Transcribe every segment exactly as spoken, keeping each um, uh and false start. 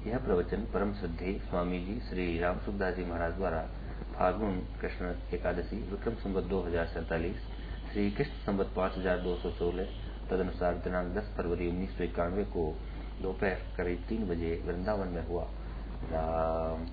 यह प्रवचन परम श्रद्धेय स्वामी जी श्री राम सुखदास जी महाराज द्वारा फाल्गुन कृष्ण एकादशी विक्रम संवत दो हजार सैतालीस श्री कृष्ण संवत पाँच हजार दो सौ सोलह तदनुसार दिनांक दस फरवरी उन्नीस सौ इक्यानवे को दोपहर करीब तीन बजे वृंदावन में हुआ। राम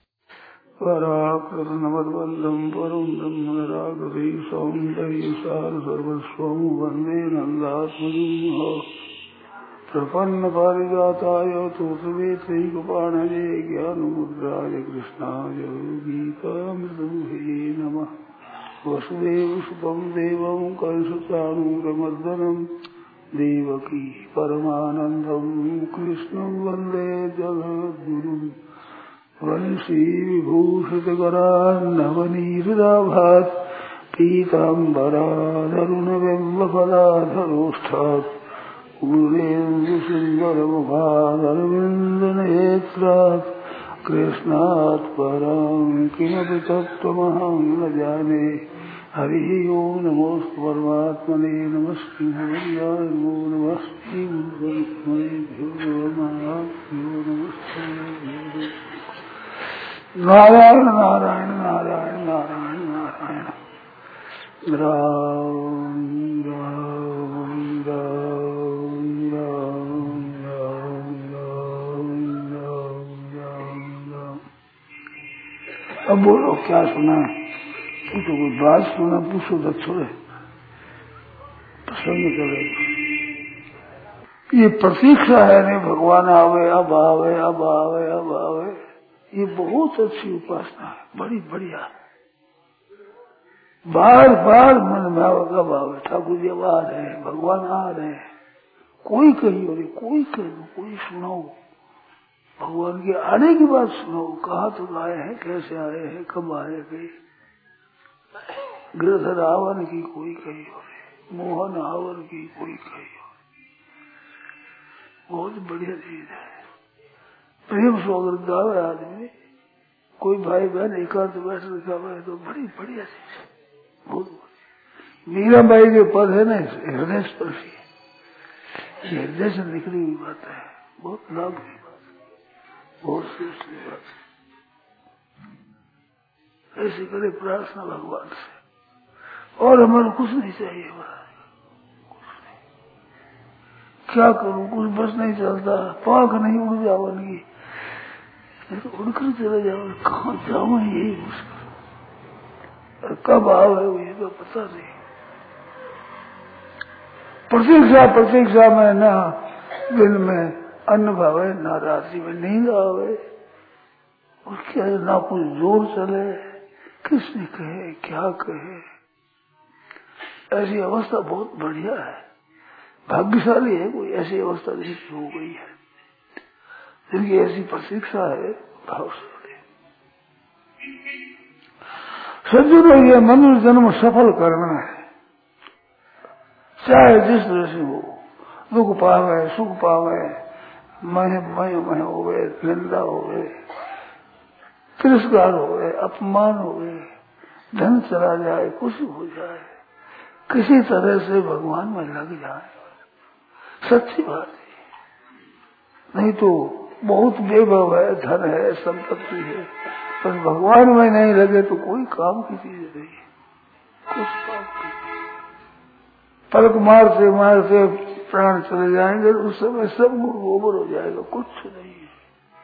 पराकृतनवद्वन्द्वं परं ब्रह्मरागवी सौन्दर्यसार सर्वस्वं वन्दे नन्दात्मजं प्रपन्नपारिजाताय तोत्रवेत्रैकपाणये ज्ञानमुद्राय कृष्णाय गीतामृतदुहे नमः। वसुदेवसुतं देवं कंसचाणूरमर्दनं देवकी परमानन्दं कृष्णं वन्दे जगद्गुरुम्। वंशी विभूषितकरान्नवनीहृदाभात् पीताम्बरादरुणबिम्बफलाधरोष्ठात् पूर्णेन्दुसुन्दरमुखादरविन्दनेत्रात् कृष्णात् परं किमपि तत्त्वमहं न जाने। हरिः ओं नमोऽस्तु परमात्मने नमस्ते भगवाय नमो नमस्ते गुरुभ्यो नमस्ते। नारायण नारायण नारायण नारायण नारायण राम राम राम राम राम राम राम राम राम। अब बोलो क्या सुना? पूछो कोई बात सुना, पूछो तो छोड़े प्रसन्न करे। ये प्रतीक्षा है नहीं भगवान आवे अब आवे अब आवे अब आवे। ये बहुत अच्छी उपासना है, बड़ी बढ़िया। बार बार मन में आवे कब आवे, ठाकुर जी अब आ रहे हैं, भगवान आ रहे हैं। कोई कही हो रही, कोई कही, कोई सुनाओ भगवान के आने की बात सुनाओ। कहाँ तो आए हैं, कैसे आए हैं, कब आए गए। गिरधर आवन की कोई कही हो रही, मोहन आवन की कोई कही हो रही। बहुत बढ़िया चीज है। प्रेम से अगर गावे आदमी, कोई भाई बहन एकांत बैठ गावे तो बड़ी बढ़िया चीज है, बहुत बढ़िया। मीराबाई के पद है ना, हृदय स्पर्शी है, हृदय से निकली हुई बात है, बहुत लाभ की बात है, बहुत श्रेष्ठ बात है। ऐसी करे प्रार्थना भगवान से, और हमारे कुछ नहीं चाहिए। क्या करूं, कुछ बस नहीं चलता, पाक नहीं उड़ जाऊंगी, तो उड़कर चले जाओ, कहाँ जाऊं यही मुश्किल। कब आओ ये तो पता नहीं। प्रतीक्षा प्रतीक्षा में न दिन में अन्न भावे, न रात्रि में नींद आवे, और क्या ना कुछ जोर चले, किसने कहे क्या कहे। ऐसी अवस्था बहुत बढ़िया है, भाग्यशाली है कोई ऐसी अवस्था जिसकी हो गई है, जिनकी ऐसी प्रतीक्षा है भावशाली। सज्जनों, ये मनुष्य जन्म सफल करना है, चाहे जिस तरह से हो। दुख पावे, सुख पावे, मह मह मह हो गए, निंदा हो गए, तिरस्कार हो गए, अपमान हो गए, धन चला जाए, कुछ हो जाए, किसी तरह से भगवान में लग जाए, सच्ची बात है। नहीं तो बहुत बेभव है, धन है, संपत्ति है, पर भगवान में नहीं लगे तो कोई काम की चीज नहीं, कुछ काम की। पलक मारते मारते प्राण चले जाएंगे, उस समय सब गोबर हो जाएगा, कुछ नहीं है।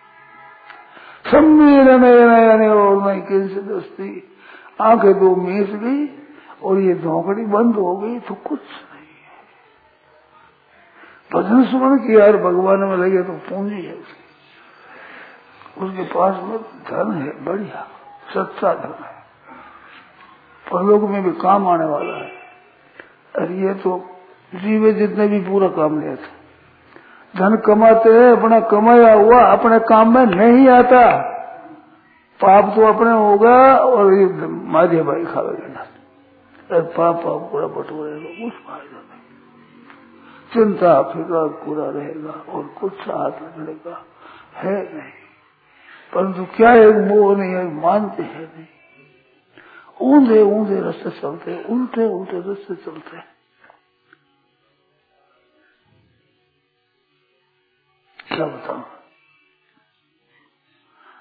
सम्मीलन नयन और नहीं कैसे दस्ती, आंखें दो मीच गई और ये धोकड़ी बंद हो गई तो कुछ नहीं है। भजन सुमन की यार भगवान में लगे तो पूंजी है उसकी, उसके पास में धन है, बढ़िया सच्चा धन है, परलोक में भी काम आने वाला है। और ये तो जीवे जितने भी पूरा काम लेते, धन कमाते हैं, अपना कमाया हुआ अपने काम में नहीं आता, पाप तो अपने होगा और ये माधे भाई खावेगा, पाप पाप पूरा बटोरेगा, कुछ फायदा नहीं। चिंता फिक्र पूरा रहेगा और कुछ हाथ लगेगा है नहीं। परंतु क्या एक मोह नहीं है, मानते हैं नहीं, ऊंधे ऊंधे रास्ते चलते, उल्टे उल्टे रास्ते चलते हैं। क्या बताऊं,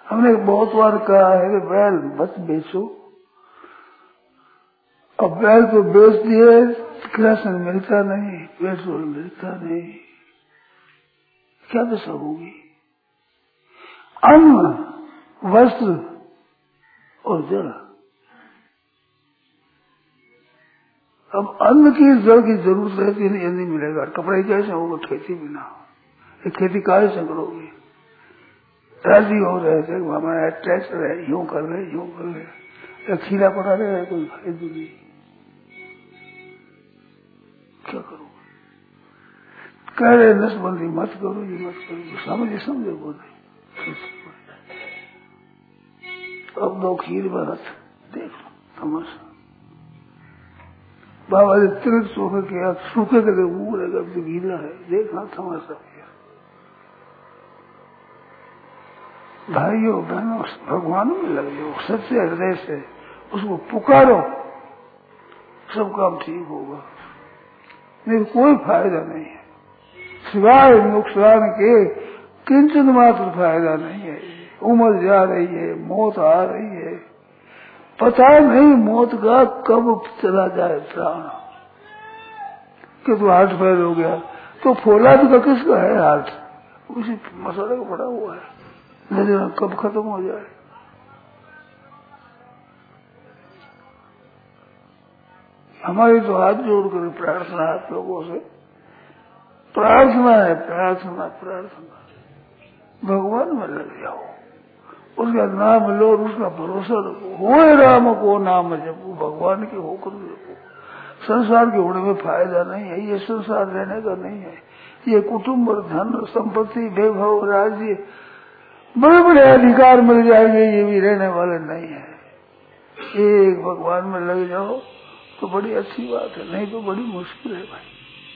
हमने बहुत बार कहा है कि बैल बस बेचो, अब बैल को बेच दिए, कृष्ण मिलता नहीं, पेट्रोल मिलता नहीं, क्या दशा होगी? अन्न, वस्त्र और जल। अब अन्न की जल की जरूरत रहती है, ये नहीं मिलेगा, कपड़े कैसे होगा खेती बिना? ये खेती काहे से करोगे? राजी हो रहे थे हमारा ट्रैक्टर है, यूं कर रहे यूं कर रहे, खीरा पड़ा रहे, कोई फायदा नहीं, क्या करोगे? कह रहे नसबंदी मत करो, ये मत करो, समझे समझे बोले। अब दो खीर बरत देखो तमाशा। बाबा ने तिरक सूखे किया, सूखे के लिए उड़ेगा, तो गीला है, देखना तमाशा किया। भाइयों बहनों, भगवान में लग जाओ, सच्चे हृदय से उसको पुकारो, सब काम ठीक होगा। नहीं कोई फायदा नहीं है, सिवाय नुकसान के किंचन मात्र फायदा नहीं है। उम्र जा रही है, मौत आ रही है, पता नहीं मौत का कब चला जाए प्राण। कि तो हार्ट फेल हो गया, तो फौलाद का किसका है हार्ट? उसी मसाले का पड़ा हुआ है, नजर कब खत्म हो जाए। हमारी तो हाथ जोड़कर प्रार्थना है आप लोगों से, प्रार्थना है, प्रार्थना प्रार्थना, भगवान में लग जाओ, उसका नाम लो और उसका भरोसा रखो। होए राम को नाम जपो, भगवान के होकर जपो। संसार के होने में फायदा नहीं है, ये संसार रहने का नहीं है। ये कुटुंब और धन संपत्ति वैभव राज्य बड़े बड़े अधिकार मिल जाएंगे, ये भी रहने वाले नहीं है। एक भगवान में लग जाओ तो बड़ी अच्छी बात है, नहीं तो बड़ी मुश्किल है भाई।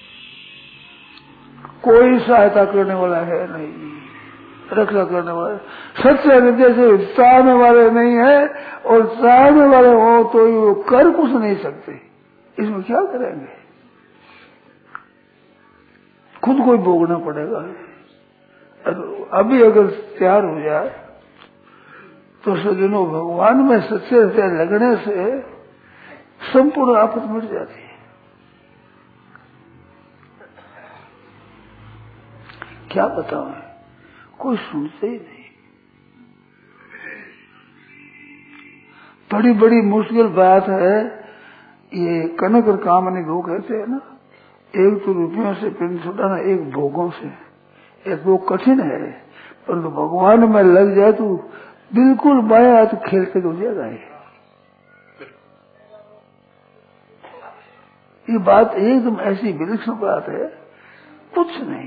कोई सहायता करने वाला है नहीं, रक्षा करने वाले, सच्चे हृदय से चाहने वाले नहीं है, और चाहने वाले हो तो वो कर कुछ नहीं सकते। इसमें क्या करेंगे? खुद को ही भोगना पड़ेगा। अभी अगर तैयार हो जाए तो सज्जनों, भगवान में सच्चे हृदय लगने से संपूर्ण आफत मिट जाती है। क्या बताऊं, कोई सुनते ही नहीं। बड़ी बड़ी मुश्किल बात है ये। कनक और कामनी दो कहते हैं ना, एक तो रुपयों से पिंड छुटाना, एक भोगों से। एक वो कठिन है, परंतु तो भगवान में लग जाए तो बिल्कुल बाया हाथ खेलते हो जाएगा। ये बात एकदम ऐसी विलक्षण बात है, कुछ नहीं।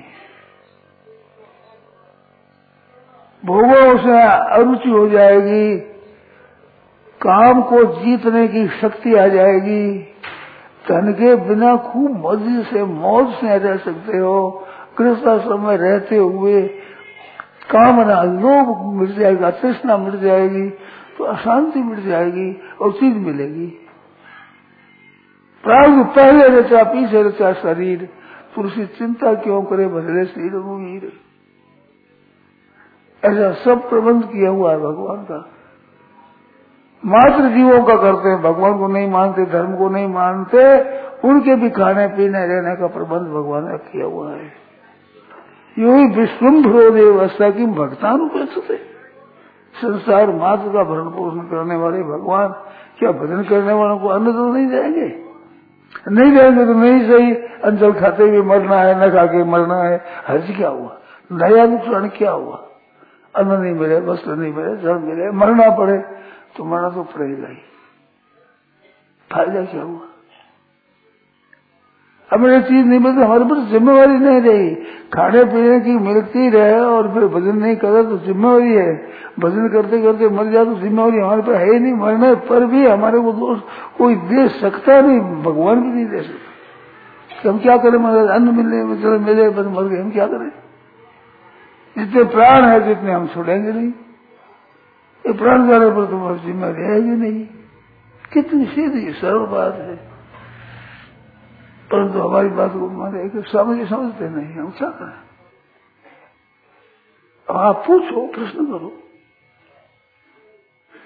भोगों से अरुचि हो जाएगी, काम को जीतने की शक्ति आ जाएगी, धन के बिना खूब मजे से मौज से रह सकते हो। गृहस्थाश्रम में रहते हुए कामना लोभ मिट जाएगा, तृष्णा मिट जाएगी, तो अशांति मिट जाएगी और चीज मिलेगी। प्रारब्ध पहले रचा पीछे रचा शरीर, तुलसी चिंता क्यों करे भजले श्री रघुवीर। ऐसा सब प्रबंध किया हुआ है भगवान का। मात्र जीवों का करते हैं, भगवान को नहीं मानते, धर्म को नहीं मानते, उनके भी खाने पीने रहने का प्रबंध भगवान ने किया हुआ है। यू ही विश्वम्भरो देवस्था की भक्तानुपेक्षते। संसार मात्र का भरण पोषण करने वाले भगवान क्या भजन करने वालों को अन्न तो नहीं देंगे? नहीं देंगे तो नहीं सही, अंचल खाते हुए मरना है, न खा के मरना है, हर्ज क्या हुआ? नया नुकसान क्या हुआ? अन्न नहीं मिले, वस्त्र नहीं मिले, जल मिले, मरना पड़े तो मरना तो पड़ेगा ही, फायदा क्या हुआ? अब ये चीज नहीं मिलती, हमारे पर जिम्मेवारी नहीं रही। खाने पीने की मिलती रहे और फिर भजन नहीं करे तो जिम्मेवारी है। भजन करते करते मर जाए तो जिम्मेवारी हमारे पर है ही नहीं। मरने पर भी हमारे को दोष कोई दे सकता नहीं, भगवान भी नहीं दे सकता। हम क्या करें? मगर अन्न मिलने चलो मिले बस मर गए, हम क्या करें? जितने प्राण है जितने हम छोड़ेंगे नहीं। ये प्राण जाने पर तुम्हारी जिम्मेवारी रहेगी नहीं। कितनी सीधी सरल बात है, परंतु हमारी बात को हमारे समझ समझते नहीं। हम क्या करें? आप पूछो, प्रश्न करो,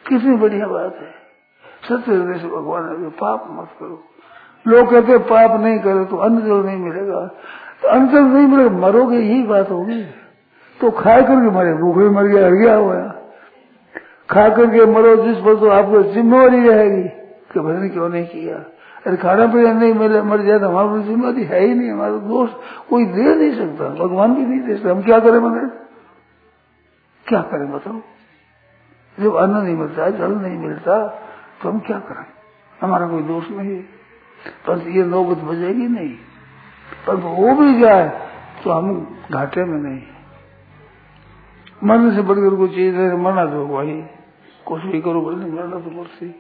कितनी बढ़िया बात है। सत्य हृदय से भगवान ने पाप मत करो। लोग कहते पाप नहीं करे तो अन्न जल नहीं मिलेगा, तो अन्न जल नहीं मिलेगा, मरोगे, यही बात होगी। तो खा करके मरे, भूखे मर गया, हर गया हुआ, खा करके मरो जिस पर तो आपको जिम्मेवारी रहेगी कि भजन क्यों नहीं किया। अरे खाना पीना नहीं मिले मर जाए तो हमारी जिम्मेवारी है ही नहीं, हमारा दोष कोई दे नहीं सकता, भगवान भी नहीं दे सकता। हम क्या करें, मतलब क्या करें बताओ। जब अन्न नहीं मिलता, जल नहीं मिलता, तो हम क्या करें, हमारा कोई दोष नहीं है। पर ये नौबत बजेगी नहीं, पर वो भी जाए तो हम घाटे में नहीं। मरने से बढ़कर कोई चीज है, मरना तो वही, कुछ भी करो बोले मरना तो मुर्सी।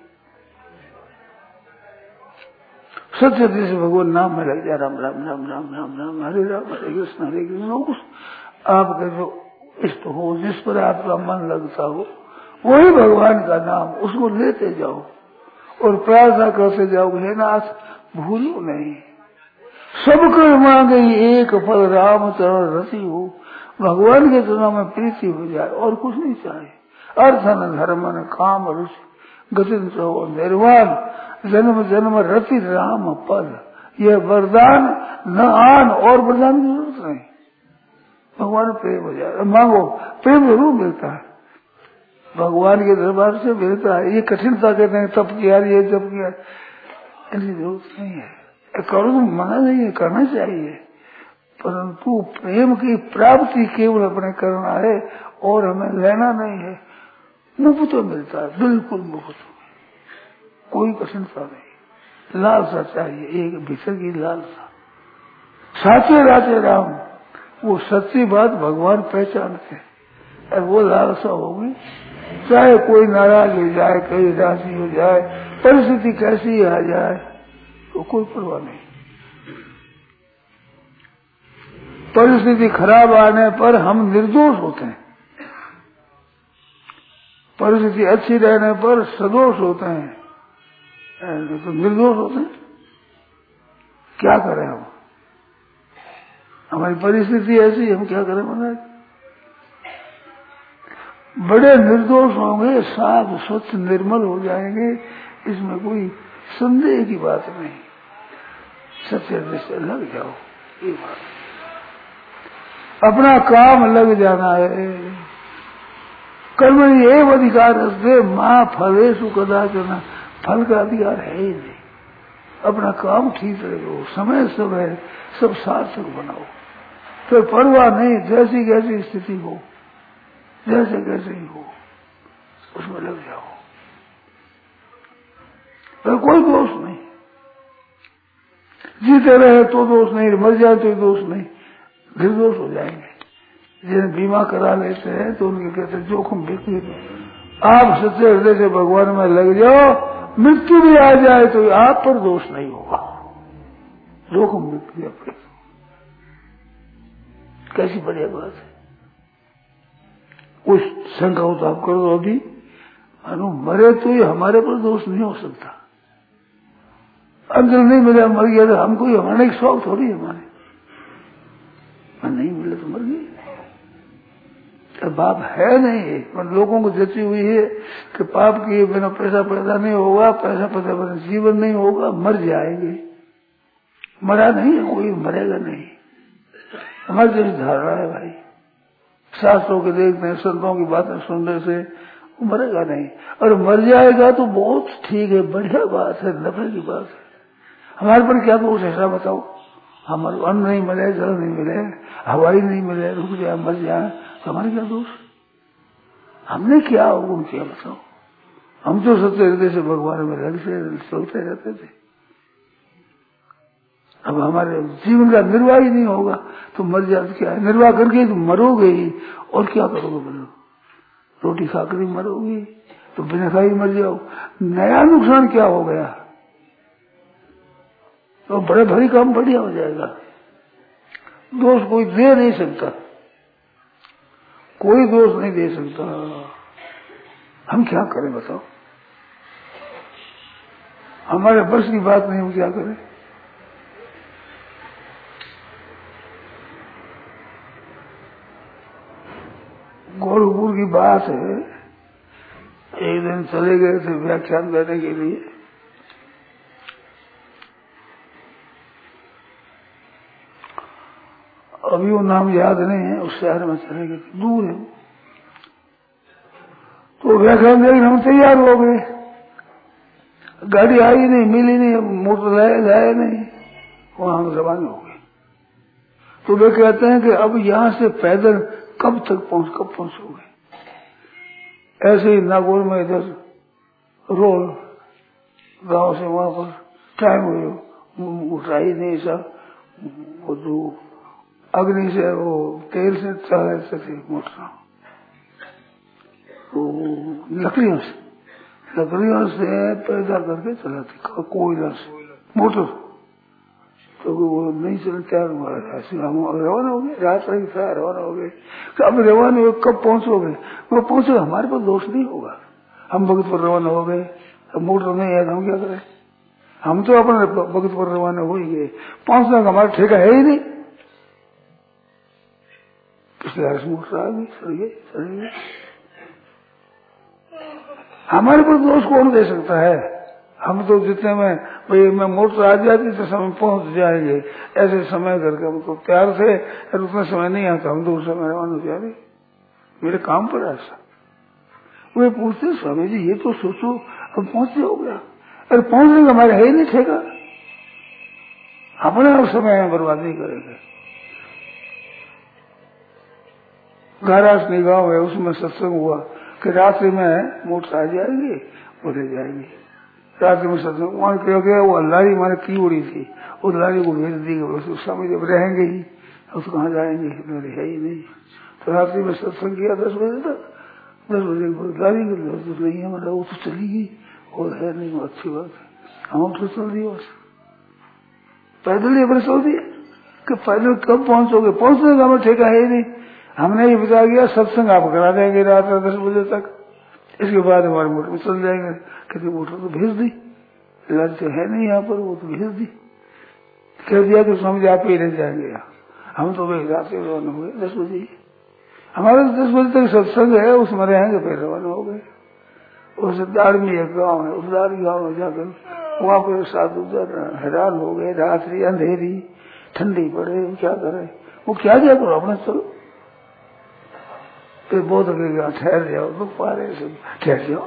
सत्य से भगवान नाम में लग जाए, राम राम राम राम राम राम, हरे राम हरे कृष्ण हरे कृष्ण। आपका जो इष्ट हो, जिस पर आपका मन लगता हो, वही भगवान का नाम, उसको लेते जाओ और प्रार्थना करते जाओ, हे नाथ भूलो नहीं। सब कर मांगे एक फल, राम चरण रति हो। भगवान के चरणों में प्रीति हो जाए और कुछ नहीं चाहे। अर्थ न धर्म न काम रुचि, गति हो निर्वाण, जन्म जन्म रति राम पद। यह वरदान न आन और वरदान की जरूरत नहीं। भगवान प्रेम हो जाए, मांगो, प्रेम जरूर मिलता है, भगवान के दरबार से मिलता है। ये कठिनता कहते हैं तप किया, ये जब किया, ऐसी जरूरत नहीं है। करो तो मना नहीं है, करना चाहिए, परंतु प्रेम की प्राप्ति केवल अपने करना है और हमें लेना नहीं है। मुफ्त तो मिलता है, बिल्कुल मुफ्त, कोई कठिनता नहीं। लालसा चाहिए, एक भीतर की लालसा। साचे राचे राम, वो सच्ची बात भगवान पहचानते हैं, और वो लालसा होगी, चाहे कोई नाराज हो जाए, कोई राजी हो जाए, परिस्थिति कैसी आ जाए, तो कोई परवाह नहीं। परिस्थिति खराब आने पर हम निर्दोष होते हैं, परिस्थिति अच्छी रहने पर सदोष होते हैं, तो निर्दोष होते हैं। क्या करें हम, हमारी परिस्थिति ऐसी, हम क्या करें महाराज। बड़े निर्दोष होंगे, साफ स्वच्छ निर्मल हो जाएंगे, इसमें कोई संदेह की बात नहीं। सच्चे से लग जाओ, ये बात, अपना काम लग जाना है। कर्म एवं अधिकार से माँ फलेषु कदाचन, फल का अधिकार है ही नहीं। अपना काम ठीक रखो, समय समय सब सार्थक बनाओ, तो परवाह नहीं, जैसी कैसी स्थिति हो, जैसे कैसे ही हो, उसमें लग जाओ, तो कोई दोष नहीं। जीते रहे तो दोष नहीं, मर जाए तो दोष नहीं, निर्दोष हो जाएंगे। जिन्हें बीमा करा लेते हैं तो उनके कहते जोखिम बिक्री। आप सच्चे हृदय से भगवान में लग जाओ, मृत्यु भी आ जाए तो आप पर दोष नहीं होगा, जोखिम बिक्री अपने। कैसी बढ़िया बात है। कुछ शंका हो तो आप कर दो, अभी अनु मरे तो ये हमारे पर दोष नहीं हो सकता। अंदर नहीं मिला, मर गया, तो हमको हमारे एक शौक थोड़ी है, हमारे नहीं मिले तो मर गए, तो बाप है नहीं। पर लोगों को जची हुई है कि पाप किए बिना पैसा पैदा नहीं होगा, पैसा पैदा बिना जीवन नहीं होगा, मर जाएंगे। मरा नहीं है कोई, मरेगा नहीं, हमारी जैसी धारणा है भाई। शास्त्रों के देखने, संतों की बातें सुनने से वो मरेगा नहीं, और मर जाएगा तो बहुत ठीक है, बढ़िया बात है, नफे की बात है। हमारे पर क्या दोष है ऐसा बताओ। हमारे अन्न नहीं मिले, जल नहीं मिले, हवाई नहीं मिले, रुक जाए, मर जाए, तो हमारे क्या दोष। हमने क्या अवगुण किया बताओ। हम तो सत्य हृदय से भगवान में लग से चलते रहते थे। अब हमारे जीवन का निर्वाह ही नहीं होगा तो मर जाए क्या है, निर्वाह करके तो मरोगे ही, और क्या करोगे बोलो। रोटी खाकर ही मरोगी तो बिना खाई मर जाओ, नया नुकसान क्या हो गया, तो बड़े भारी काम बढ़िया हो जाएगा। दोष कोई दे नहीं सकता, कोई दोष नहीं दे सकता। हम क्या करें बताओ, हमारे बस की बात नहीं, हम क्या करें। गोरखपुर की बात है, एक दिन चले गए थे व्याख्यान करने के लिए। अभी वो नाम याद नहीं है, उस शहर में चले गए, दूर है। तो व्याख्यान देकर हम तैयार हो गए, गाड़ी आई नहीं, मिली नहीं, मोटर लाए लाए नहीं, वहां हम रवाना हो गए। तो वे कहते हैं कि अब यहाँ से पैदल कब तक पहुंच कब पहुंचोगे? ऐसे ही नागौर में इधर रोल गांव से वहां पर टाइम हुए, उठाई नहीं सब, वो जो अग्नि से वो तेल से चलाते थे मोटर, तो लकड़ियों से लकड़ियों से पैदा करके चलाते, कोयला से मोटर, तो वो नहीं चलने तैयार हुआ। हम रवाना हो गए, रात रही था, रवाना हो गए। अब रवाना हो कब पहुंचोगे? वो पहुंचो, हमारे पास दोष नहीं होगा, हम भगत पर रवाना हो गए, अब मोटर नहीं है, हम क्या करें? हम तो अपने भगत पर रवाना हो ही गए, पहुंचने का हमारा ठेका है ही नहीं। पिछले मोटर आ गई, सड़ गई सड़ गई, हमारे पर दोष कौन दे सकता है? हम तो जितने में भाई मैं मोटर आ जाती तो समय पहुंच जाएंगे, ऐसे समय करके हम तो तैयार थे, और उतना समय नहीं आता, हम तो उस समय रवाना हो जाए, मेरे काम पर ऐसा। वे पूछते स्वामी जी ये तो सोचो अब पहुंचे हो गया, अरे पहुंचने का हमारे है ही नहीं ठेका, अपने उस समय में बर्बाद नहीं करेंगे। गारासनी गांव है, उसमें सत्संग हुआ कि रात्रि में मोटर आ जाएगी, बोले जाएगी, रात्रि में सत्संग वहां क्या गया, वो अल्लारी माने की उड़ी थी, उस लारी को भेज दी गई, उस समय जब रहेंगे ही अब तो कहाँ जाएंगे, मेरे है ही नहीं। तो रात्रि में सत्संग किया दस बजे तक, दस बजे लारी तो नहीं है, मतलब वो तो चली गई, और है नहीं, वो अच्छी बात है, हम तो चल दिए बस, पैदल ही अपने चल दिए कि पैदल कब पहुंचोगे? पहुंचने का हमें ठेका है ही नहीं। हमने ये बता दिया सत्संग आप करा देंगे रात दस बजे तक, इसके बाद हमारे मोटर में चल जाएंगे। कहते मोटर तो भेज दी, लाल तो है नहीं यहाँ पर, वो तो भेज दी, कह दिया कि स्वामी जी आप ही रह जाएंगे। हम तो भाई रात में रवाना हो गए दस बजे, हमारे दस बजे तक सत्संग है, उसमें रहेंगे, फिर रवाना हो गए। उस दाड़मी एक गाँव है, उस दाड़ी गाँव में जाकर वहां पर साधु हैरान हो गए, रात्रि अंधेरी ठंडी पड़े, क्या करे, वो क्या क्या करो अपना चलो, फिर बहुत लगेगा ठहर जाओ, तो पारे से ठहर जाओ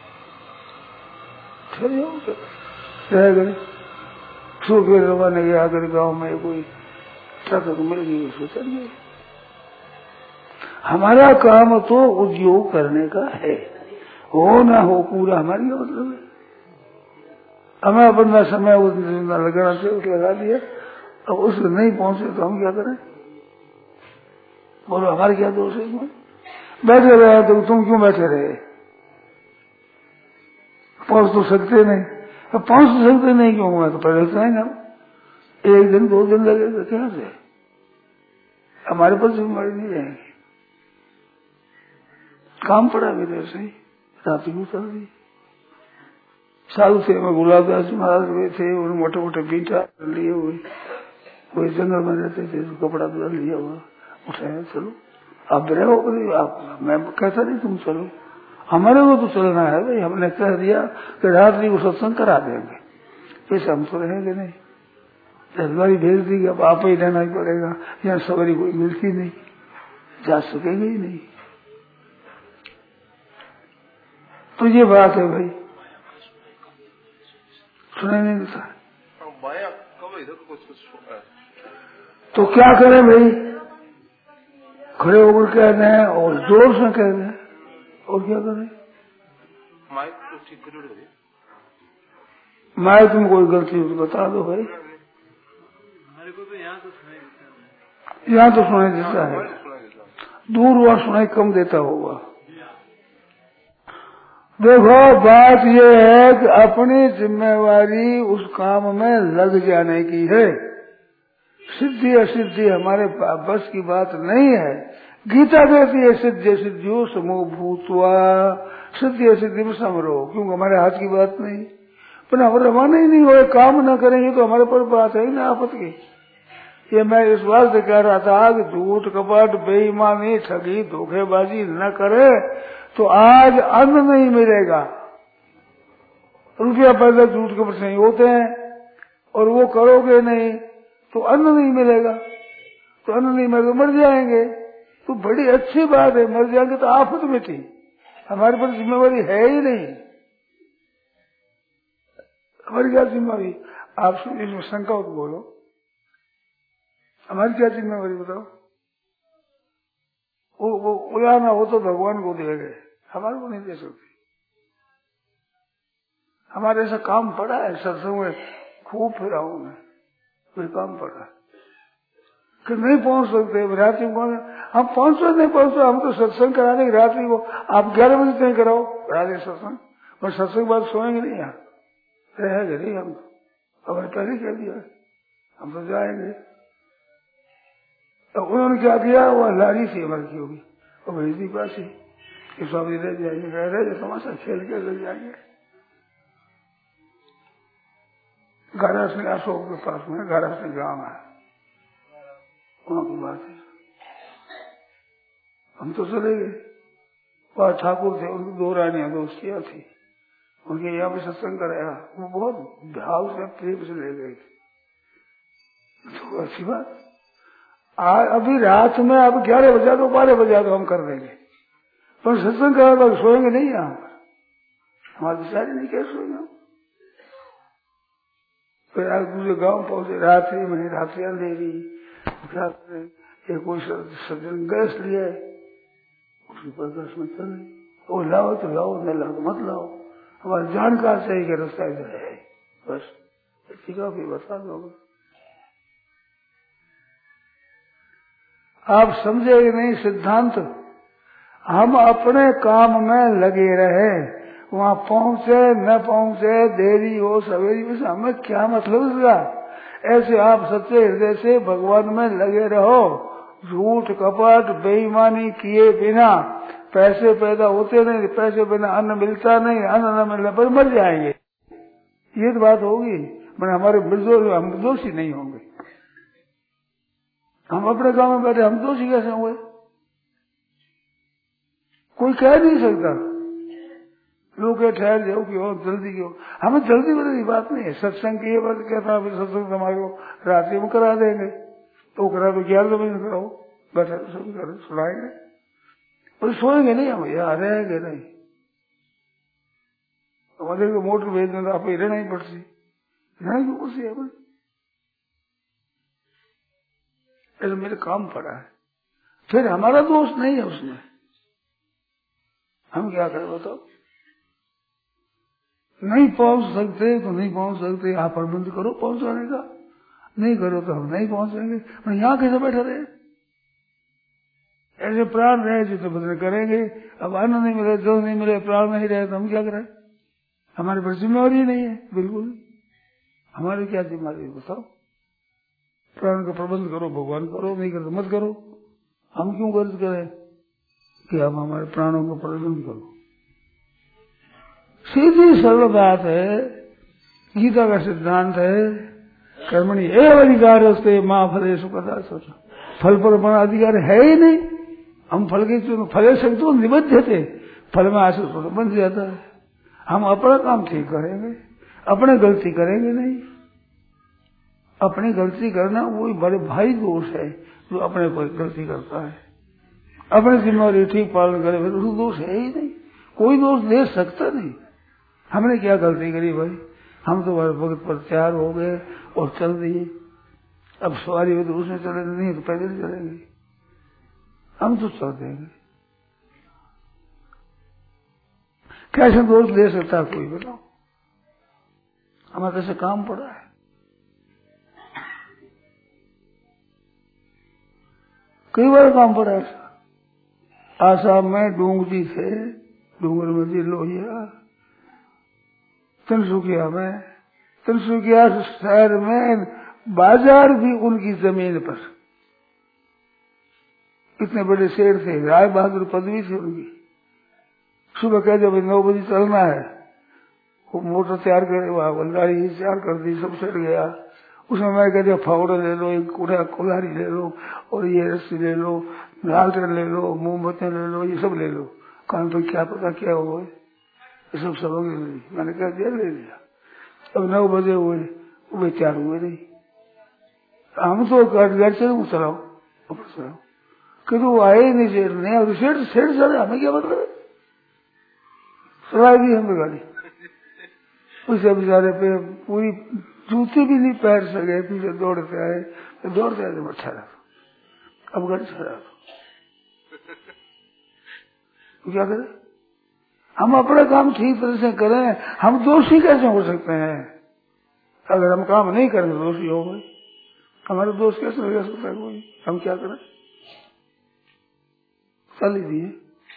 ठहर जाओ रह गए। सुबह रवाना गया, अगर गाँव में कोई ट्रक मिल गई उसको चल गए। हमारा काम तो उद्योग करने का है, हो ना हो पूरा हमारी मतलब है। हमें अपना समय लगाना चाहिए, लगा दिया, अब उससे नहीं पहुंचे तो हम क्या करें? बोलो हमारे क्या दोष है? इसमें बैठे रहे तो तुम क्यों बैठे रहे? पहुंच तो सकते नहीं, अब पहुंच तो सकते नहीं क्यों? मैं तो पहले जाएंगे हम, एक दिन दो दिन लगेगा, क्या से हमारे पास जिम्मेदारी नहीं रहेगी। काम पड़ा मेरे से रात को चल दी। साधु थे मैं गुलाबदास महाराज हुए थे, उन्होंने मोटे मोटे बीटा लिए हुए, कोई जंगल में रहते थे, तो कपड़ा बदल लिया हुआ, उठाया चलो आप रहो, आप मैं कहता नहीं तुम चलो, हमारे को तो चलना है भाई। हमने कह दिया कि रात्रि को सत्संग करा देंगे, वैसे हम तो रहेंगे नहीं, जल्दबाजी भेज दी, अब आप ही रहना ही पड़ेगा, यहाँ सवारी कोई मिलती नहीं, जा सकेंगे ही नहीं। तो ये बात है भाई, सुने नहीं देता तो क्या करें भाई? खड़े होकर कह रहे हैं और जोर से कह रहे हैं, और क्या करें? माइक तो ठीक कर दो, माइक में कोई गलती हो तो बता दो भाई। हमारे को तो यहाँ तो सुनाई देता है, यहाँ तो सुनाई देता है, दूर हुआ सुनाई कम देता होगा। देखो बात यह है कि अपनी जिम्मेवारी उस काम में लग जाने की है। सिद्धि असिद्धि हमारे बस की बात नहीं है। गीता कहती है सिद्धि सिद्धियों समूह भूतवा, सिद्धि असिद्धि में समरो, क्योंकि हमारे हाथ की बात नहीं। पर हम रवाना ही नहीं हुए, काम न करेंगे तो हमारे पर बात है ही ना आफत की। ये मैं इस वास्ते कह रहा था कि झूठ कपट बेईमानी ठगी धोखेबाजी न करे तो आज अन्न नहीं मिलेगा। रुपया पैदा झूठ के प्रश्न नहीं होते हैं, और वो करोगे नहीं तो अन्न नहीं मिलेगा, तो अन्न नहीं मिलेगा मर जाएंगे। तो बड़ी अच्छी बात है, मर जाएंगे तो आफत मिटी, हमारे पर जिम्मेवारी है ही नहीं। हमारी क्या जिम्मेवारी? आप इसमें शंका हो तो बोलो, हमारी क्या जिम्मेवारी बताओ? वो वो उड़ाना हो तो भगवान को दे गए, हमारे को नहीं दे सकते। हमारे ऐसा काम पड़ा है, सत्संग में खूब फिरा हूं मैं, कोई काम पड़ा है कि नहीं पहुंच सकते रात्रि को। हम पहुंचो नहीं पहुंचो, हम तो सत्संग कराने की रात्रि को आप ग्यारह बजे तक कराओ राधे सत्संग, और सत्संग बाद सोएंगे नहीं, यहाँ रहेंगे नहीं। हम हमारे पहले कह दिया हम तो जाएंगे। तो उन्होंने क्या किया, वो लारी थी हमारी की होगी, वो भेज दी पास ही कि स्वामी रह जाएंगे, कह रहे तमाशा खेल के लग जाएंगे। गारा सिंह अशोक के पास में गारा सिंह गांव है, वहां की बात है। हम तो चले गए, वहां ठाकुर थे, उनकी दो रानियां दोस्तियां थी, उनके यहाँ पे सत्संग कराया, वो बहुत भाव से प्रेम से ले गए थे। तो अच्छी बात, आज अभी रात में अब ग्यारह बजा दो बारह बजा दो हम कर देंगे, पर सत्संग करा तो सोएंगे नहीं यहाँ पर, हमारे विचार नहीं कैसे सोएंगे। फिर आज दूसरे गांव पहुंचे, रात्रि में रात्रि अंधेरी, कोई सज्जन गैस लिया उसके पर गैस में चल, वो लाओ तो लाओ, न लाओ तो मत लाओ, हमारी जानकार चाहिए कि रास्ता इधर है, बस ठीक है फिर बता दो। आप समझे नहीं सिद्धांत, हम अपने काम में लगे रहे, वहां पहुंचे न पहुंचे, देरी हो सवेरी में, हमें क्या मतलब इसका। ऐसे आप सच्चे हृदय से भगवान में लगे रहो, झूठ कपट बेईमानी किए बिना पैसे पैदा होते नहीं, पैसे बिना अन्न मिलता नहीं, अन्न न मिलने पर मर जाएंगे, ये तो बात होगी। मैंने हमारे निर्दोष, हम दोषी नहीं होंगे, हम अपने गांव में बैठे, हम दोषी कैसे हुए? कोई कह नहीं सकता, लोग ठहर जाओ कि और जल्दी क्यों, हमें जल्दी वाली बात नहीं है। सत्संग की ये बात कहता है, सत्संग हमारे को रात्रि में करा देंगे, तो करा तो ग्यारह बजे कराओ, बैठे सभी करें सुनाएंगे, और सोएंगे नहीं, हम यहाँ रहेंगे नहीं। हमारे को मोटर भेज देना, आप रहना ही पड़ती, रहना क्यों पड़ती है? ऐसा मेरे काम पड़ा है, फिर हमारा दोष नहीं है उसमें, हम क्या करें बताओ? नहीं पहुंच सकते तो नहीं पहुंच सकते, आप प्रबंध करो पहुंचाने का, नहीं करो तो हम नहीं पहुंचेंगे। मैं यहाँ कैसे बैठे रहे? ऐसे प्राण रहे जितने बदले करेंगे, अब अन्न नहीं मिले, जो नहीं मिले, प्राण नहीं रहे तो हम क्या करें? हमारे पर जिम्मेवारी नहीं है, बिल्कुल हमारी क्या जिम्मेवारी बताओ? प्राण का प्रबंध करो, भगवान करो, नहीं करो तो मत करो। हम क्यों गर्ज करें कि आप हमारे प्राणों का प्रबंध करो? सीधी सरल बात है, गीता का सिद्धांत है, कर्मणि एव अधिकारस्ते मां फलेषु कदाचन, फल पर अपना अधिकार है ही नहीं। हम फल के फले से तो निबद्ध थे, फल में आश्रित तो बन जाता है। हम अपना काम ठीक करेंगे, अपने गलती करेंगे नहीं। अपनी गलती करना वही बड़े भारी दोष है जो अपने कोई गलती करता है, अपनी जिम्मेवारी ठीक पालन करे, फिर उसको दोष है ही नहीं, कोई दोष दे सकता नहीं। हमने क्या गलती करी भाई? हम तो वक्त पर तैयार हो गए और चल दिए, अब सवारी हो तो उसमें चले, नहीं तो पैदल चलेंगे, हम तो चल देंगे। कैसे दोष दे सकता है कोई बताओ? हमारे कैसे काम पड़ा है? कई बार काम पड़ा है। आसाम में डूंग जी थे, डूंगर में जी लोहिया, तिनसुकिया में, तिनसुकिया शहर में बाजार भी उनकी जमीन पर, इतने बड़े शेर थे, राय बहादुर पदवी थी उनकी। सुबह कह जब नौ बजे चलना है, वो मोटर तैयार करे, वहां गाड़ी तैयार कर दी, सब चढ़ गया। उसमें मैं कहते फावड़ा ले लो, एक कुड़ा कुल्हाड़ी ले लो, और ये रस्सी ले लो, लालटेन ले लो, मोमबत्तियां ले लो, ये सब ले लो, कान पर क्या पता क्या हुआ है, सब सबक नहीं। मैंने कह दिया ले लिया। अब नौ बजे हुए वे तैयार हुए नहीं। हम तो घर से चलाओ ऊपर चलाओ कि तो आए ही नहीं सेठ नहीं। और सेठ सेठ चले हमें क्या मतलब है, चला दी हमें गाड़ी। उसे बेचारे पे पूरी जूते भी नहीं पैर सके, पीछे दौड़ते आए तो दौड़ते आए तो अच्छा रहा। अब गाड़ी चला तो क्या करें, हम अपना काम ठीक तरह से करें। हम दोषी कैसे हो सकते हैं? अगर हम काम नहीं करें तो दोषी हो गए। हमारे दोस्त कैसे लगा सकता है कोई? हम क्या करें, चल ही दिए।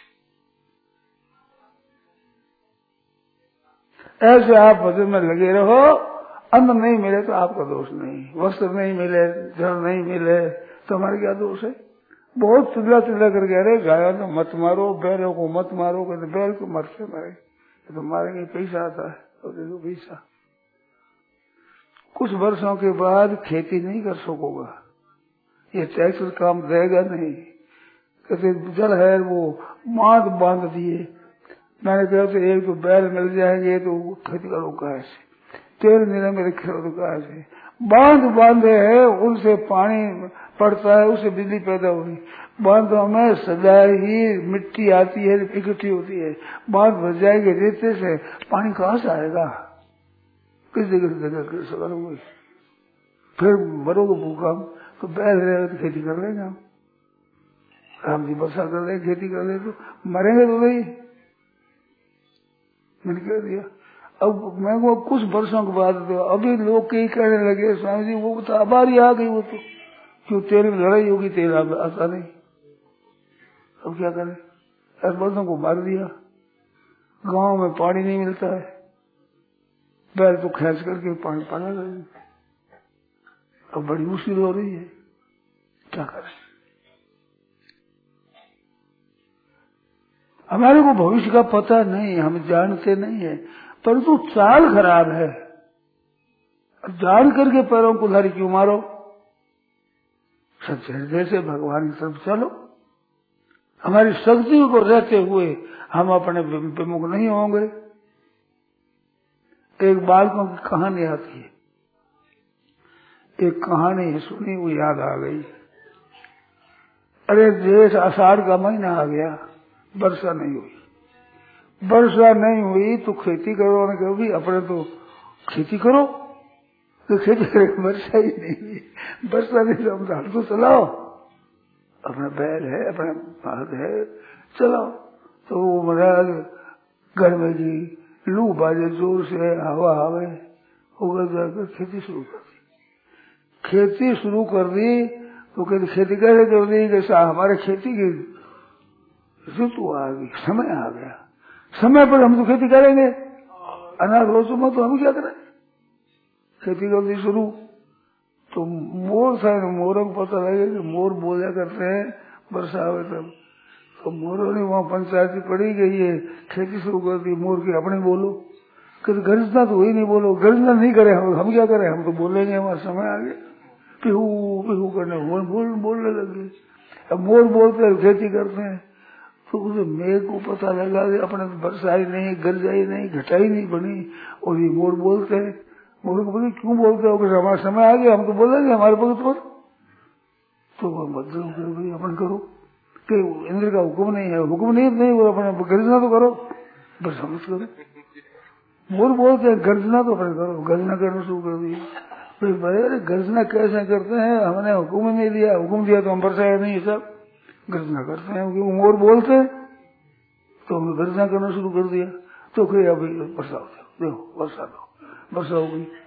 ऐसे आप भजन में लगे रहो। अन्न नहीं मिले तो आपका दोष नहीं, वस्त्र नहीं मिले, जल नहीं मिले तो हमारे क्या दोष है? बहुत चिल्ला चिल्ला कर कह रहे गायों को मत मारो, बैलों को मत मारो। कहते बैल को मरते मारे तो मारेंगे, पैसा आता है तो दे दो पैसा। कुछ वर्षों के बाद खेती नहीं कर सकोगा, ये ट्रैक्टर काम देगा नहीं। कहते जल है वो बांध बांध दिए। मैंने कहा तो एक तो बैल मिल जाएंगे तो खेती करो कहा से, तेल महीने में रखे हो तो कहा से। बांध बांधे है, उनसे पानी पड़ता है, उससे बिजली पैदा होगी। बांधों में सदा ही मिट्टी आती है, इकट्ठी होती है। बांध भर जाएगी रेते से, पानी कहाँ से आएगा? किस जगह से जगह कर सकोगे? फिर मरोगे भूखा। तो बैल रहेगा तो खेती कर लेंगे हम। राम जी वर्षा कर ले, खेती कर ले तो मरेंगे तो नहीं। मैंने कह दिया। अब मैं वो कुछ वर्षों के बाद तो अभी लोग कई कहने लगे स्वामी जी वो तो आबारी आ गई, वो तो क्यों तेल में लड़ाई होगी, तेल आता नहीं। अब क्या करें, ऐसे वर्षों को मार दिया। गांव में पानी नहीं मिलता है, बैल तो खींच करके पानी पाना रहे। अब बड़ी मुश्किल हो रही है, क्या करें? हमारे को भविष्य का पता नहीं, हम जानते नहीं है, परंतु चाल खराब है। जान करके पैरों को लारी क्यों मारो? सच्चे हृदय से भगवान की तरफ चलो। हमारी शक्ति को रहते हुए हम अपने विमुख नहीं होंगे। एक बालकों की कहानी आती है, एक कहानी सुनी वो याद आ गई। अरे देश आषाढ़ का महीना आ गया, वर्षा नहीं हुई। वर्षा नहीं हुई तो खेती करो ना, कभी अपने तो खेती करो तो खेती करे, वर्षा ही नहीं हुई। वर्षा नहीं तो हम हल तो चलाओ, अपना बैल है, अपना हाथ है, चलाओ। तो वो महाराज घर में जी लू बाजे जोर से, हवा आवे, होकर जाकर खेती शुरू कर दी। खेती शुरू कर दी तो कहते खेती कैसे कर दी? जैसा हमारे खेती की ऋतु आ गई, समय आ गया, समय पर हम तो खेती करेंगे। अनाज रोजों में तो हम क्या करें? खेती कर दी शुरू। तो मोर था, मोरों को पता लगे कि मोर बोला करते हैं वर्षा आवे तब। तो मोरों ने वहाँ पंचायती पड़ी गई है, खेती शुरू कर दी। मोर की अपने बोलो, कहते गर्जना तो वही नहीं बोलो, गर्जना नहीं करे हम, हम क्या करें? हम तो बोलेंगे, हमारा समय आ गया। पिहू पिहू करने बोल बोल बोलने लगे। अब मोर बोलते हैं, खेती करते हैं। तो उसे मेघ को पता लगा कि अपने वर्षा ही नहीं, गरजाई नहीं, घटाई नहीं बनी, और ये मोर बोलते हैं। मोर को बोले क्यों बोलते हो? हमारा समय आ गया, हम तो बोलेंगे हमारे भगत पर। तो बदलो करो भाई, अपन करो कि इंद्र का हुक्म नहीं है, हुक्म नहीं नहीं वो अपने गर्जना तो करो, बस समझ करो। मोर बोलते हैं गर्जना तो अपने करो, गर्जना करना शुरू कर दिया। फिर भाई गर्जना कैसे करते हैं? हमने हुक्म नहीं दिया, हुक्म दिया तो हम वर्षा नहीं, सब गर्जना करते हैं क्योंकि मोर बोलते हैं, तो हमने गर्जना करना शुरू कर दिया। तो कहे अभी वर्षा हो जाओ, देखो वर्षा दो, वर्षा हो गई।